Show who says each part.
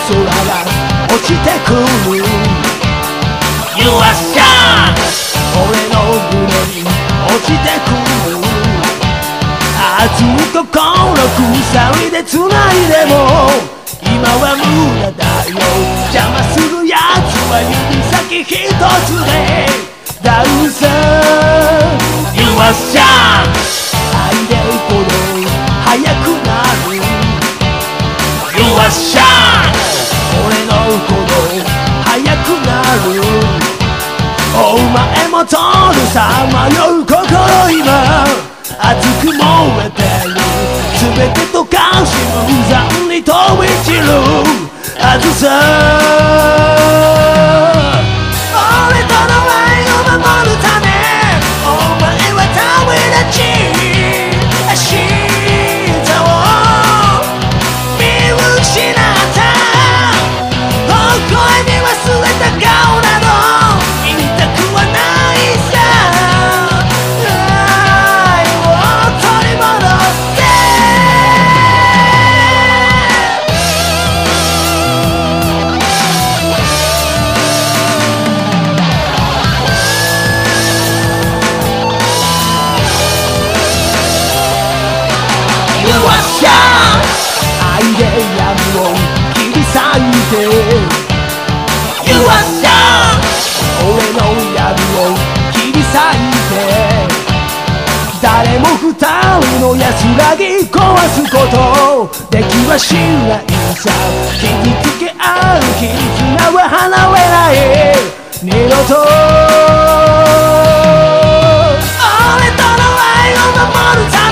Speaker 1: 空が落ちてくる
Speaker 2: You are shine
Speaker 1: 俺の胸に落ちてくる熱い心鎖で繋いでも今は無駄だよ邪魔するやつは指先一つでダウンさ
Speaker 2: You are shine
Speaker 1: 愛でほど速くなる
Speaker 2: You are shine
Speaker 1: 俺のほど速くなるお前も通るさまよう心今熱く燃えてる全て溶かし無残に飛び散るあずさ俺との愛を守るためお前は旅立ち明日を見失った微笑み忘れた顔など見たくはないさ愛を取り戻せ
Speaker 2: You are shine
Speaker 1: 愛で闇を切り裂いて
Speaker 2: You are shine
Speaker 1: 俺の闇を切り裂いて誰も二人の安らぎ壊すことできはしないさ傷つけ合う絆は離れない二度と俺との愛を守るため